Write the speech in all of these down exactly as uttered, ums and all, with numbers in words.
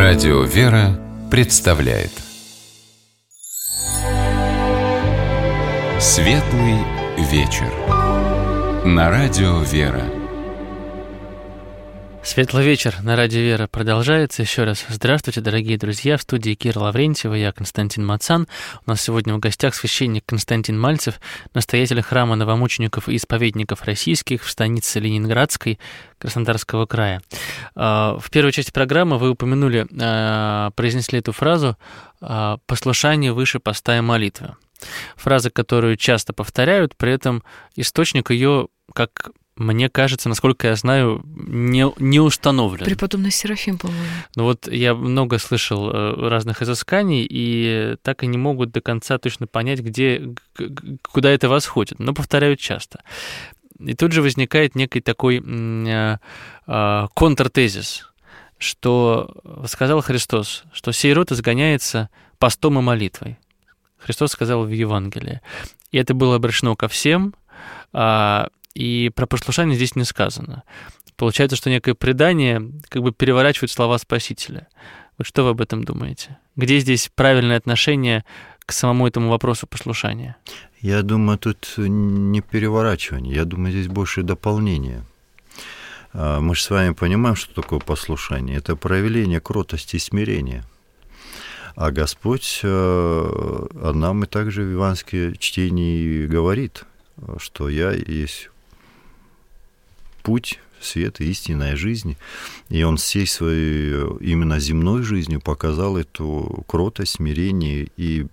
Радио «Вера» представляет Светлый вечер на Радио «Вера». Светлый вечер на Радио «Вера» продолжается. Еще раз здравствуйте, дорогие друзья. В студии Кира Лаврентьева, я Константин Мацан. У нас сегодня в гостях священник Константин Мальцев, настоятель храма новомучеников и исповедников российских в станице Ленинградской Краснодарского края. В первой части программы вы упомянули, произнесли эту фразу «послушание выше поста и молитвы». Фраза, которую часто повторяют, при этом источник ее, как мне кажется, насколько я знаю, не, не установлен. Преподобный Серафим, по-моему. Ну вот я много слышал разных изысканий, и так и не могут до конца точно понять, где, куда это восходит, но повторяют часто. И тут же возникает некий такой контртезис, что сказал Христос, что сей род изгоняется постом и молитвой. Христос сказал в Евангелии. И это было обращено ко всем, и про послушание здесь не сказано. Получается, что некое предание как бы переворачивает слова Спасителя. Вот что вы об этом думаете? Где здесь правильное отношение к самому этому вопросу послушания? Я думаю, тут не переворачивание, я думаю, здесь больше дополнение. Мы же с вами понимаем, что такое послушание. Это проявление кротости и смирения. А Господь а нам и также в евангельском чтении говорит, что «Я есть путь, свет и истинная жизнь». И Он всей своей именно земной жизнью показал эту кротость, смирение и,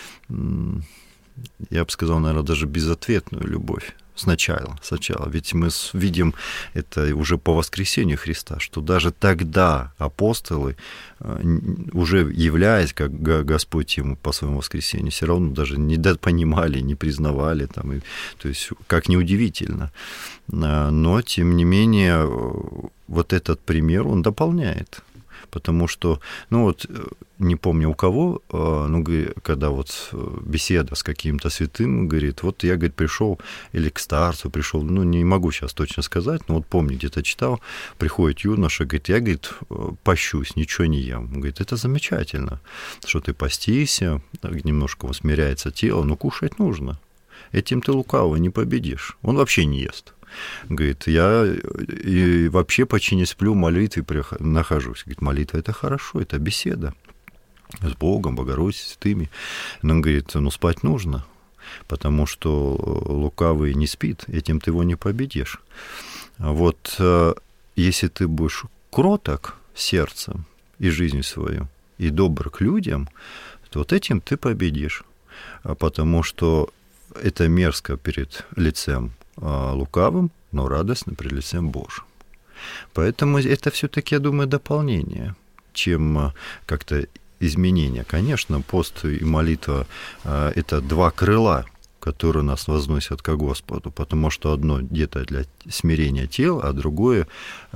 я бы сказал, наверное, даже безответную любовь. Сначала, сначала. Ведь мы видим это уже по воскресению Христа, что даже тогда апостолы, уже являясь, как Господь ему по своему воскресению, все равно даже не понимали, не признавали. Там, и, то есть, как неудивительно. Но, тем не менее, вот этот пример, он дополняет. Потому что, ну вот, не помню у кого, ну, когда вот беседа с каким-то святым, говорит, вот я, говорит, пришел, или к старцу пришел, ну, не могу сейчас точно сказать, но вот помню, где-то читал, приходит юноша, говорит, я, говорит, пощусь, ничего не ем. Он говорит, это замечательно, что ты постишься, немножко усмиряется тело, но кушать нужно. Этим ты лукаво не победишь. Он вообще не ест. Говорит, я и вообще почти не сплю, в молитве нахожусь. Говорит, молитва – это хорошо, это беседа с Богом, Богородицей, святыми. Но он говорит, ну спать нужно, потому что лукавый не спит, этим ты его не победишь. Вот если ты будешь кроток сердцем и жизнью свою, и добр к людям, то вот этим ты победишь, потому что это мерзко перед лицем лукавым, но радостно пред лицем Божьим. Поэтому это все-таки, я думаю, дополнение, чем как-то изменение. Конечно, пост и молитва – это два крыла, которые нас возносят ко Господу, потому что одно где-то для смирения тела, а другое,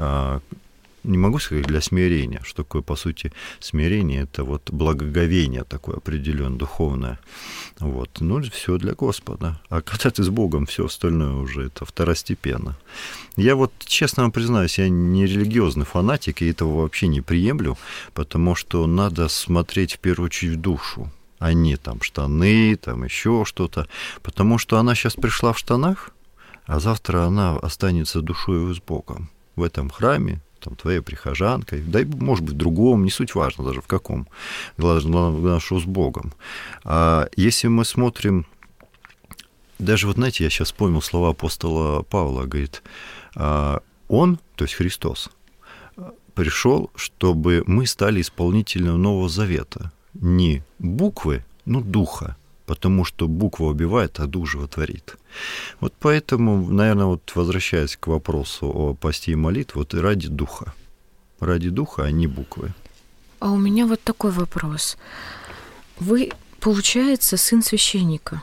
не могу сказать, для смирения. Что такое, по сути, смирение? Это вот благоговение такое определенное, духовное. Вот. Ну, все для Господа. А когда ты с Богом, все остальное уже это второстепенно. Я вот, честно вам признаюсь, я не религиозный фанатик, и этого вообще не приемлю, потому что надо смотреть в первую очередь в душу, а не там штаны, там еще что-то. Потому что она сейчас пришла в штанах, а завтра она останется душою с Богом в этом храме, там, твоей прихожанкой, да, может быть, в другом, не суть важно даже в каком, главное, что с Богом. А если мы смотрим, даже вот, знаете, я сейчас вспомнил слова апостола Павла, говорит, он, то есть Христос, пришел, чтобы мы стали исполнителем Нового Завета, не буквы, но духа, потому что буква убивает, а дух животворит. Вот поэтому, наверное, вот возвращаясь к вопросу о посте и молитве, вот ради духа. Ради духа, а не буквы. А у меня вот такой вопрос. Вы, получается, сын священника.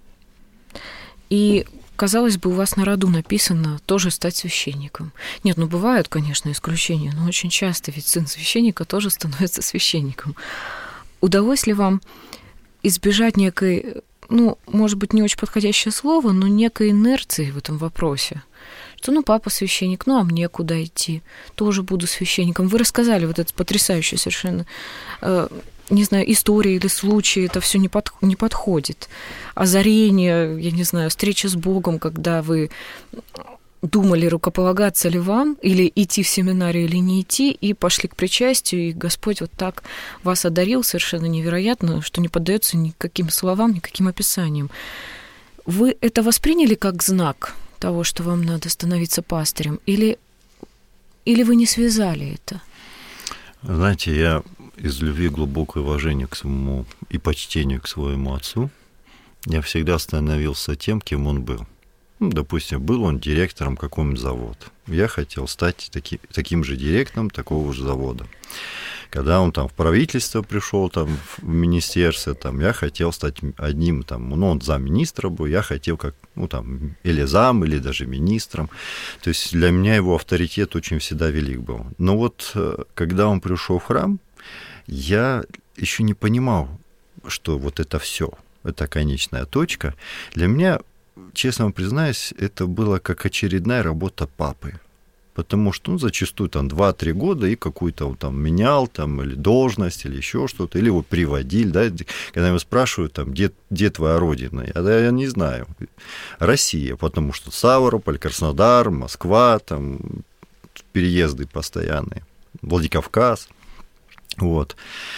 И, казалось бы, у вас на роду написано тоже стать священником. Нет, ну бывают, конечно, исключения, но очень часто ведь сын священника тоже становится священником. Удалось ли вам избежать некой, ну, может быть, не очень подходящее слово, но некой инерции в этом вопросе, что ну папа священник, ну а мне куда идти? Тоже буду священником. Вы рассказали вот это потрясающее совершенно, э, не знаю, истории или случаи, это все не, под, не подходит. Озарение, я не знаю, встреча с Богом, когда вы думали, рукополагаться ли вам, или идти в семинарию, или не идти, и пошли к причастию, и Господь вот так вас одарил совершенно невероятно, что не поддается никаким словам, никаким описаниям. Вы это восприняли как знак того, что вам надо становиться пастырем, или, или вы не связали это? Знаете, я из любви, глубокого уважения к своему и почтению к своему отцу, я всегда становился тем, кем он был. Ну, допустим, был он директором какого-нибудь завода. Я хотел стать таки, таким же директором такого же завода. Когда он там в правительство пришел, там, в министерство, там, я хотел стать одним, там, ну, он замминистра был, я хотел как, ну, там, или зам, или даже министром. То есть для меня его авторитет очень всегда велик был. Но вот когда он пришел в храм, я еще не понимал, что вот это все, это конечная точка. Для меня, честно вам признаюсь, это было как очередная работа папы. Потому что, ну, зачастую там два-три года и какую-то он там менял, там, или должность, или еще что-то, или его приводили, да, когда его спрашивают, там, где, где твоя родина, я, да, я не знаю, Россия, потому что Ставрополь, Краснодар, Москва, там, переезды постоянные, Владикавказ, вот.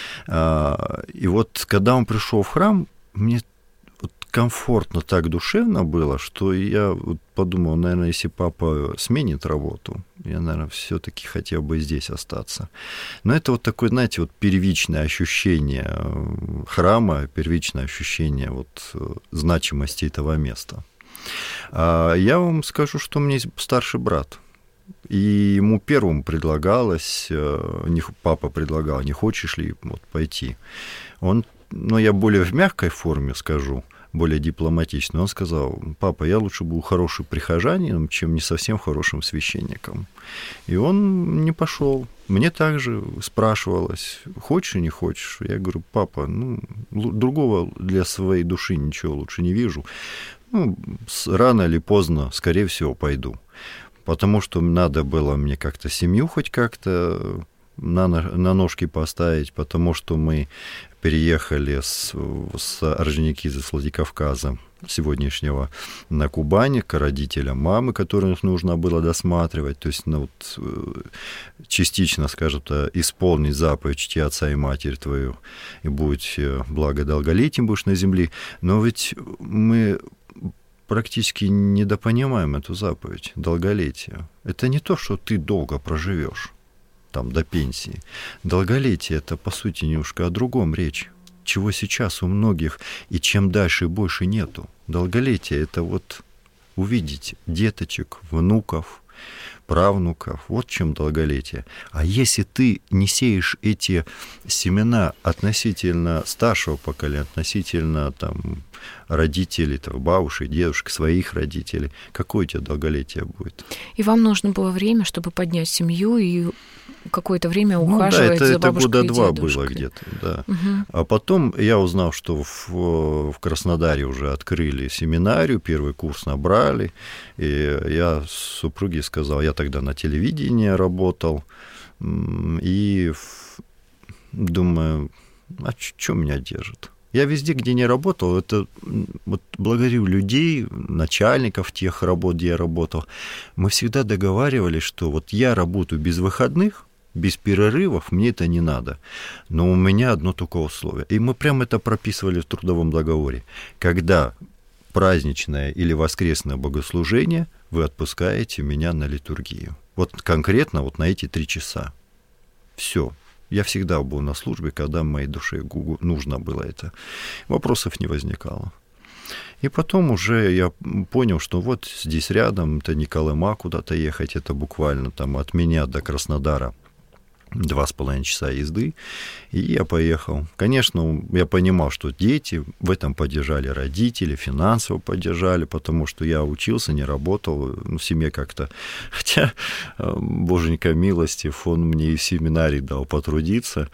И вот, когда он пришел в храм, мне комфортно, так душевно было, что я вот подумал, наверное, если папа сменит работу, я, наверное, все-таки хотел бы здесь остаться. Но это вот такое, знаете, вот первичное ощущение храма, первичное ощущение вот значимости этого места. А я вам скажу, что у меня есть старший брат, и ему первому предлагалось, папа предлагал, не хочешь ли вот пойти. Он, ну, я более в мягкой форме скажу, более дипломатично, он сказал: папа, я лучше буду хорошим прихожанином, чем не совсем хорошим священником. И он не пошел. Мне также спрашивалось, хочешь или не хочешь? Я говорю: папа, ну, другого для своей души ничего лучше не вижу. Ну, рано или поздно, скорее всего, пойду. Потому что надо было мне как-то семью хоть как-то на, на ножки поставить, потому что мы переехали с, с Орджоникидзе, с Владикавказа сегодняшнего на Кубань к родителям мамы, которых нужно было досматривать, то есть, ну, вот, частично, скажем так, исполнить заповедь «Чти отца и матерь твою, и будь благо долголетием будешь на земле». Но ведь мы практически недопонимаем эту заповедь долголетия. Это не то, что ты долго проживешь там до пенсии. Долголетие — это, по сути, немножко о другом речь, чего сейчас у многих и чем дальше больше нету. Долголетие — это вот увидеть деточек, внуков, правнуков, вот чем долголетие. А если ты не сеешь эти семена относительно старшего поколения, относительно там родителей, там, бабушек, дедушек, своих родителей, какое у тебя долголетие будет? И вам нужно было время, чтобы поднять семью и какое-то время ухаживать, ну, да, это, за бабушкой и дедушкой. Это года два было где-то, да. Угу. А потом я узнал, что в, в Краснодаре уже открыли семинарию, первый курс набрали, и я супруге сказал, я тогда на телевидении работал, и думаю, а что меня держит? Я везде, где не работал, это вот благодарю людей, начальников тех работ, где я работал, мы всегда договаривались, что вот я работаю без выходных, без перерывов, мне это не надо. Но у меня одно только условие. И мы прямо это прописывали в трудовом договоре. Когда праздничное или воскресное богослужение, вы отпускаете меня на литургию. Вот конкретно вот на эти три часа. Все. Я всегда был на службе, когда моей душе нужно было это. Вопросов не возникало. И потом уже я понял, что вот здесь рядом, это не Колыма куда-то ехать, это буквально там от меня до Краснодара два с половиной часа езды, и я поехал. Конечно, я понимал, что дети в этом поддержали, родители финансово поддержали, потому что я учился, не работал, ну, в семье как-то, хотя, боженька милостив, он мне и в семинарии дал потрудиться,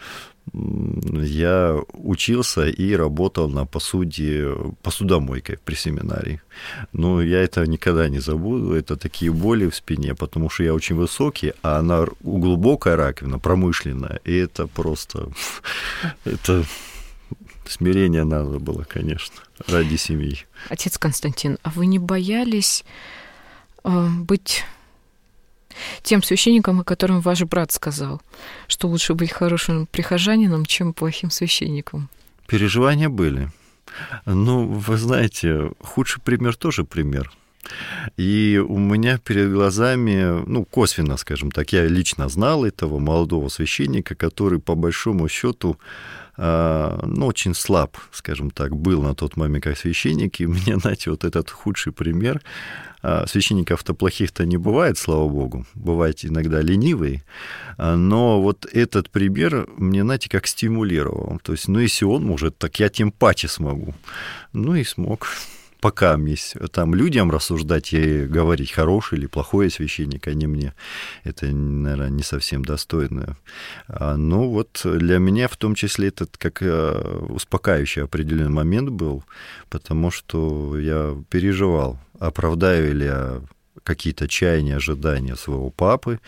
я учился и работал на посуде, посудомойкой при семинарии. Но я это никогда не забуду. Это такие боли в спине, потому что я очень высокий, а она глубокая раковина, промышленная. И это просто... это смирение надо было, конечно, ради семьи. Отец Константин, а вы не боялись э, быть... тем священником, о котором ваш брат сказал, что лучше быть хорошим прихожанином, чем плохим священником? Переживания были. Ну, вы знаете, худший пример тоже пример. И у меня перед глазами, ну, косвенно, скажем так, я лично знал этого молодого священника, который, по большому счету, ну, очень слаб, скажем так, был на тот момент как священник. И у меня, знаете, вот этот худший пример. Священников-то плохих-то не бывает, слава богу. Бывают иногда ленивые. Но вот этот пример мне, знаете, как стимулировал. То есть, ну, если он может, так я тем паче смогу. Ну, и смог. Пока там людям рассуждать и говорить, хороший или плохой священник, а не мне. Это, наверное, не совсем достойно. Но вот для меня в том числе этот как успокаивающий определенный момент был, потому что я переживал, оправдаю ли я какие-то чаяния, ожидания своего папы,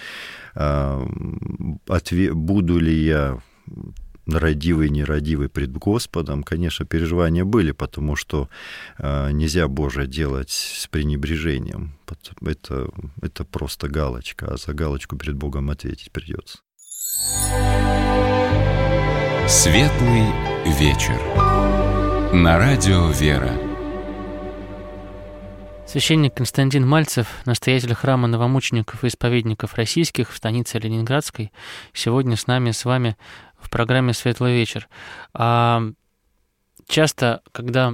буду ли я радивый, нерадивый пред Господом. Конечно, переживания были, потому что нельзя Божие делать с пренебрежением. Это, это просто галочка, а за галочку перед Богом ответить придется. Светлый вечер. На радио «Вера». Священник Константин Мальцев, настоятель храма новомучеников и исповедников российских в станице Ленинградской, сегодня с нами, с вами в программе «Светлый вечер». А часто, когда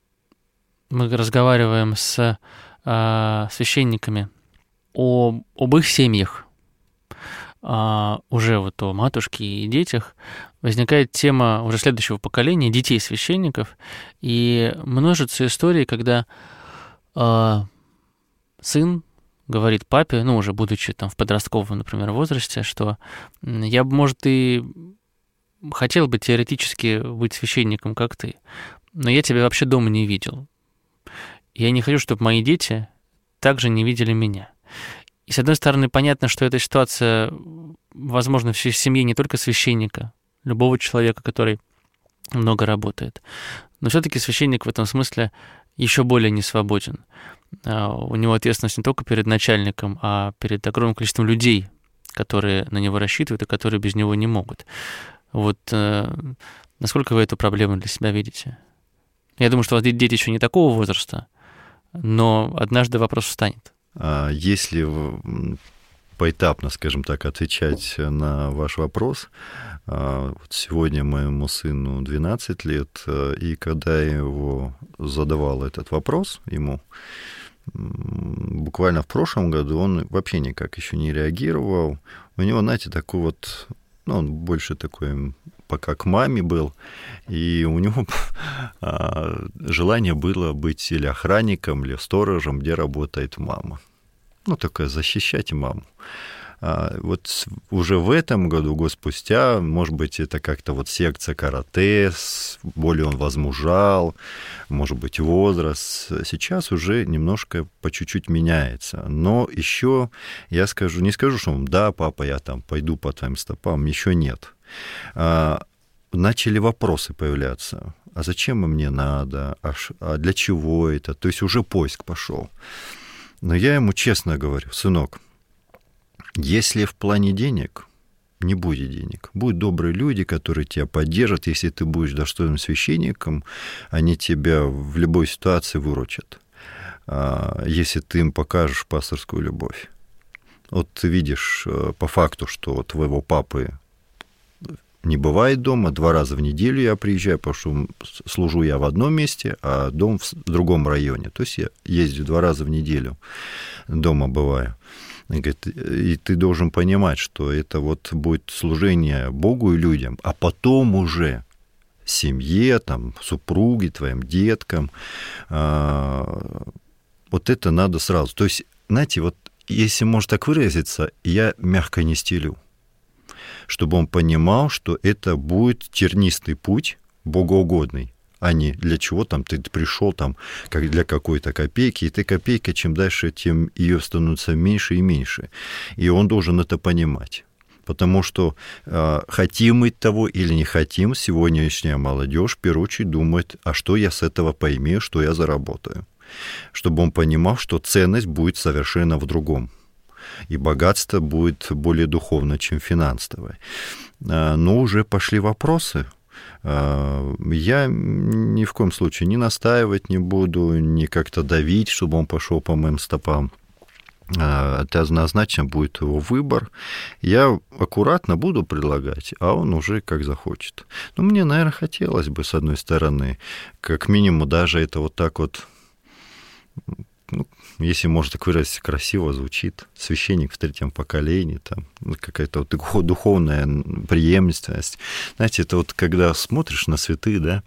мы разговариваем с а, священниками о, об их семьях, а, уже вот о матушке и детях, возникает тема уже следующего поколения, детей священников, и множится истории, когда а, сын говорит папе, ну, уже будучи там в подростковом, например, возрасте, что я бы, может, и хотел бы теоретически быть священником, как ты, но я тебя вообще дома не видел. Я не хочу, чтобы мои дети также не видели меня. И, с одной стороны, понятно, что эта ситуация, возможно, в семье не только священника, любого человека, который много работает, но все-таки священник в этом смысле еще более не свободен. У него ответственность не только перед начальником, а перед огромным количеством людей, которые на него рассчитывают и которые без него не могут. Вот э, насколько вы эту проблему для себя видите? Я думаю, что у вас дети еще не такого возраста, но однажды вопрос встанет. Если поэтапно, скажем так, отвечать на ваш вопрос, вот сегодня моему сыну двенадцать лет, и когда я его задавал этот вопрос ему, буквально в прошлом году он вообще никак еще не реагировал. У него, знаете, такой вот... Ну, он больше такой пока к маме был, и у него желание было быть или охранником, или сторожем, где работает мама. Ну, такое защищать маму. А вот уже в этом году, год спустя, может быть, это как-то вот секция карате, более он возмужал, может быть, возраст. Сейчас уже немножко по чуть-чуть меняется. Но еще я скажу, не скажу, что да, папа, я там пойду по твоим стопам, еще нет. А, начали вопросы появляться. А зачем мне надо? А, а для чего это? То есть уже поиск пошел. Но я ему честно говорю, сынок, если в плане денег, не будет денег. Будут добрые люди, которые тебя поддержат. Если ты будешь достойным священником, они тебя в любой ситуации выручат. Если ты им покажешь пасторскую любовь. Вот ты видишь по факту, что у твоего папы не бывает дома. Два раза в неделю я приезжаю, потому что служу я в одном месте, а дом в другом районе. То есть я ездю два раза в неделю, дома бываю. И, говорит, и ты должен понимать, что это вот будет служение Богу и людям, а потом уже семье, там, супруге, твоим деткам. А, вот это надо сразу. То есть, знаете, вот если можно так выразиться, я мягко не стелю. чтобы он понимал, что это будет тернистый путь, богоугодный, а не для чего там ты пришел там, как для какой-то копейки, и ты копейка, чем дальше, тем ее становится меньше и меньше. И он должен это понимать. Потому что э, хотим мы того или не хотим, сегодняшняя молодежь в первую очередь думает, а что я с этого поимею, что я заработаю. Чтобы он понимал, что ценность будет совершенно в другом. И богатство будет более духовно, чем финансовое. Э, но уже пошли вопросы. Э, я ни в коем случае не настаивать не буду, не как-то давить, чтобы он пошел по моим стопам. Это однозначно будет его выбор. Я аккуратно буду предлагать, а он уже как захочет. Но мне, наверное, хотелось бы, с одной стороны, как минимум даже это вот так вот, ну, если можно так выразиться, красиво звучит, священник в третьем поколении, там какая-то вот духовная преемственность. Знаете, это вот когда смотришь на святых, да,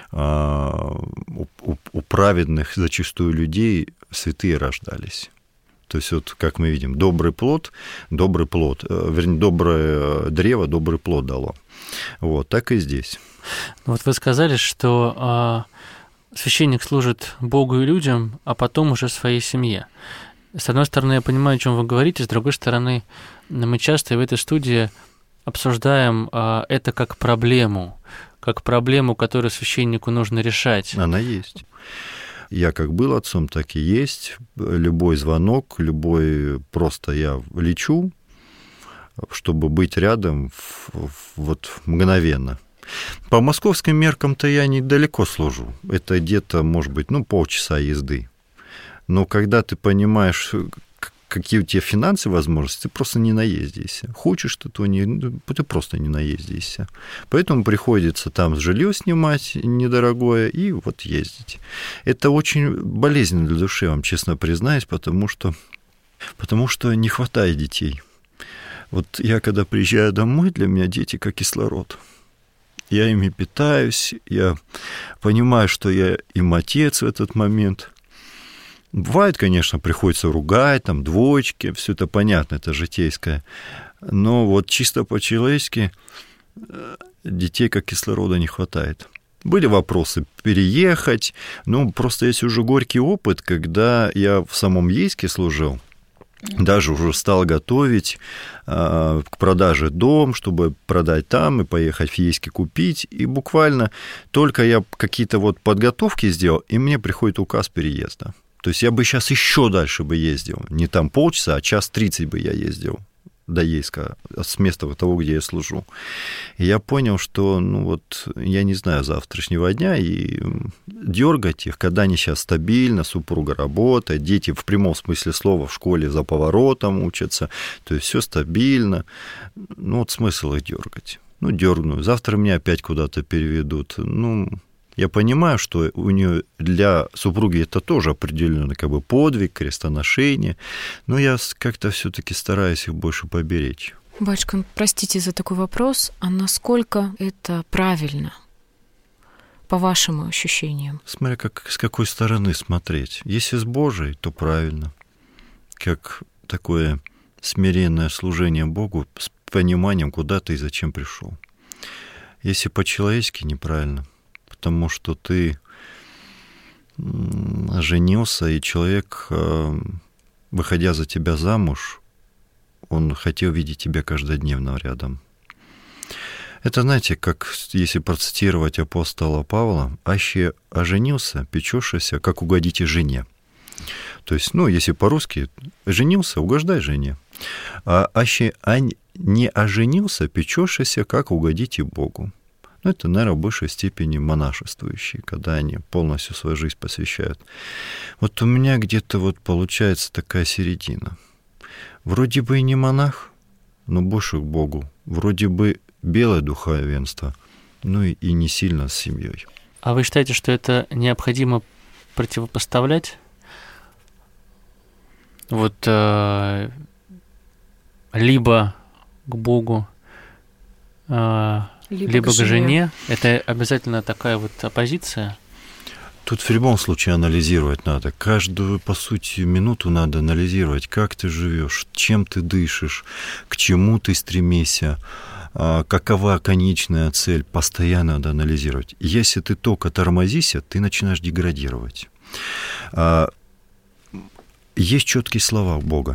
у, у, у праведных зачастую людей святые рождались. То есть вот, как мы видим, добрый плод, добрый плод, вернее, доброе древо, добрый плод дало. Вот, так и здесь. Вот вы сказали, что а, священник служит Богу и людям, а потом уже своей семье. С одной стороны, я понимаю, о чем вы говорите, с другой стороны, мы часто в этой студии обсуждаем а, это как проблему, как проблему, которую священнику нужно решать. Она есть. Я как был отцом, так и есть. Любой звонок, любой просто я лечу, чтобы быть рядом вот мгновенно. По московским меркам-то я недалеко служу. Это где-то, может быть, ну, полчаса езды. Но когда ты понимаешь, какие у тебя финансовые возможности, ты просто не наездишься. Хочешь ты, то не, ты просто не наездишься. Поэтому приходится там жилье снимать недорогое и вот ездить. Это очень болезненно для души, вам честно признаюсь, потому что, потому что не хватает детей. Вот я, когда приезжаю домой, для меня дети как кислород. Я ими питаюсь, я понимаю, что я им отец в этот момент. Бывает, конечно, приходится ругать, там, двоечки, все это понятно, это житейское. Но вот чисто по-человечески детей как кислорода не хватает. Были вопросы переехать, но просто есть уже горький опыт, когда я в самом Ейске служил, даже уже стал готовить э, к продаже дом, чтобы продать там и поехать в Ейске купить. И буквально только я какие-то вот подготовки сделал, и мне приходит указ переезда. То есть я бы сейчас еще дальше бы ездил. Не там полчаса, а час тридцать бы я ездил до Ейска, с места того, где я служу. И я понял, что, ну вот, я не знаю завтрашнего дня, и дергать их, когда они сейчас стабильно, супруга работает, дети в прямом смысле слова в школе за поворотом учатся, то есть все стабильно. Ну вот смысл их дергать. Ну, дергну. Завтра меня опять куда-то переведут. Ну... Я понимаю, что у нее для супруги это тоже определенный как бы подвиг, крестоношение, но я как-то все-таки стараюсь их больше поберечь. Батюшка, простите за такой вопрос, а насколько это правильно, по вашим ощущениям? Смотря как, с какой стороны смотреть. Если с Божией, то правильно. Как такое смиренное служение Богу с пониманием, куда ты и зачем пришел. Если по-человечески, неправильно. Потому что ты женился, и человек, выходя за тебя замуж, он хотел видеть тебя каждодневно рядом. Это, знаете, как, если процитировать апостола Павла, «Аще оженился, печешься, как угодите жене». То есть, ну, если по-русски, женился, угождай жене. А аще не оженился, печешься, как угодите Богу. Ну, это, наверное, в большей степени монашествующие, когда они полностью свою жизнь посвящают. Вот у меня где-то вот получается такая середина. Вроде бы и не монах, но больше к Богу. Вроде бы белое духовенство, ну и, и не сильно с семьей. А вы считаете, что это необходимо противопоставлять? Вот э, либо к Богу, э, Либо, Либо к жене. жене. Это обязательно такая вот оппозиция? Тут в любом случае анализировать надо. Каждую, по сути, минуту надо анализировать, как ты живешь, чем ты дышишь, к чему ты стремишься, какова конечная цель. Постоянно надо анализировать. Если ты только тормозишься, ты начинаешь деградировать. Есть четкие слова у Бога.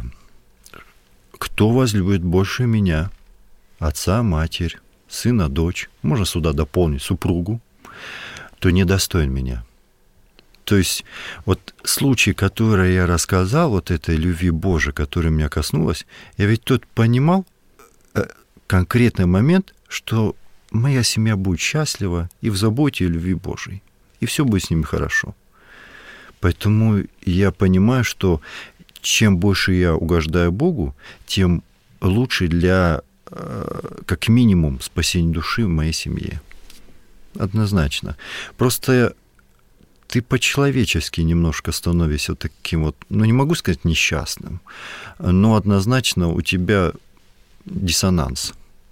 Кто возлюбит больше меня? Отца, матерь, сына, дочь, можно сюда дополнить супругу, то недостоин меня. То есть вот случай, который я рассказал, вот этой любви Божией, которая меня коснулась, я ведь тут понимал конкретный момент, что моя семья будет счастлива и в заботе и любви Божией, и все будет с ними хорошо. Поэтому я понимаю, что чем больше я угождаю Богу, тем лучше для, как минимум, спасения души в моей семье. Однозначно. Просто ты по-человечески немножко становишься вот таким вот, ну, не могу сказать несчастным, но однозначно у тебя диссонанс.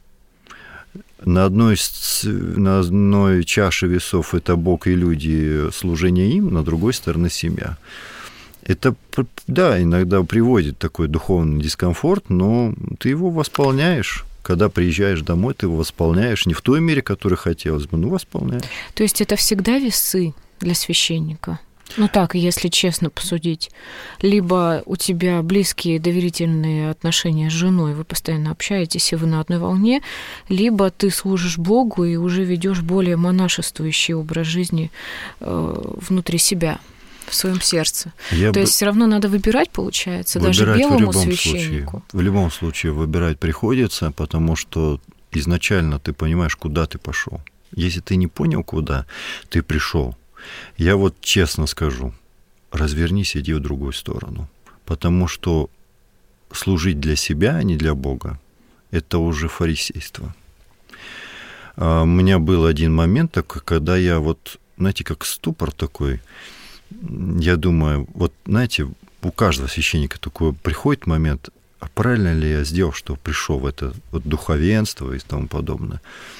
На одной, на одной чаше весов это Бог и люди, служение им, на другой стороне семья. Это, да, иногда приводит такой духовный дискомфорт, но ты его восполняешь. Когда приезжаешь домой, ты его восполняешь не в той мере, которой хотелось бы, но восполняешь. То есть это всегда весы для священника? Ну так, если честно посудить. Либо у тебя близкие доверительные отношения с женой, вы постоянно общаетесь, и вы на одной волне, либо ты служишь Богу и уже ведешь более монашествующий образ жизни э, внутри себя, в своем сердце. Я То бы... есть все равно надо выбирать, получается, выбирать даже белому в священнику. Случае. В любом случае выбирать приходится, потому что изначально ты понимаешь, куда ты пошел. Если ты не понял, куда ты пришел, я вот честно скажу, развернись, иди в другую сторону. Потому что служить для себя, а не для Бога, это уже фарисейство. У меня был один момент такой, когда я вот, знаете, как ступор такой, я думаю, вот, знаете, у каждого священника такой приходит момент, а правильно ли я сделал, что пришел в это вот духовенство и тому подобное.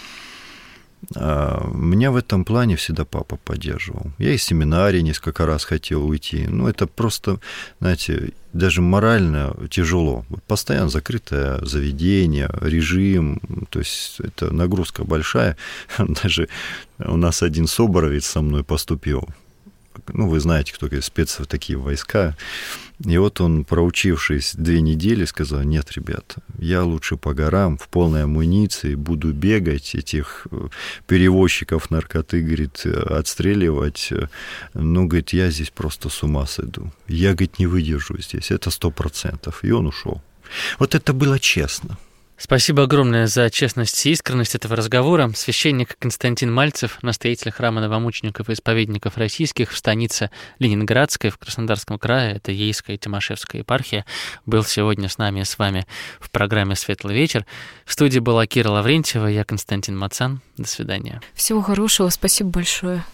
А меня в этом плане всегда папа поддерживал. Я из семинарии несколько раз хотел уйти. Ну, это просто, знаете, даже морально тяжело. Постоянно закрытое заведение, режим, то есть это нагрузка большая. Даже у нас один соборовец со мной поступил. Ну, вы знаете, кто спец в такие войска. И вот он, проучившись две недели, сказал: нет, ребята, я лучше по горам в полной амуниции буду бегать, этих перевозчиков наркоты, говорит, отстреливать. Ну, говорит, я здесь просто с ума сойду. Я, говорит, не выдержу здесь, это сто процентов. И он ушел. Вот это было честно. Спасибо огромное за честность и искренность этого разговора. Священник Константин Мальцев, настоятель храма новомучеников и исповедников российских в станице Ленинградской в Краснодарском крае, это Ейская и Тимошевская епархия, был сегодня с нами и с вами в программе «Светлый вечер». В студии была Кира Лаврентьева, я Константин Мацан. До свидания. Всего хорошего, спасибо большое.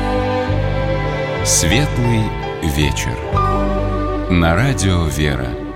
«Светлый вечер» на радио «Вера».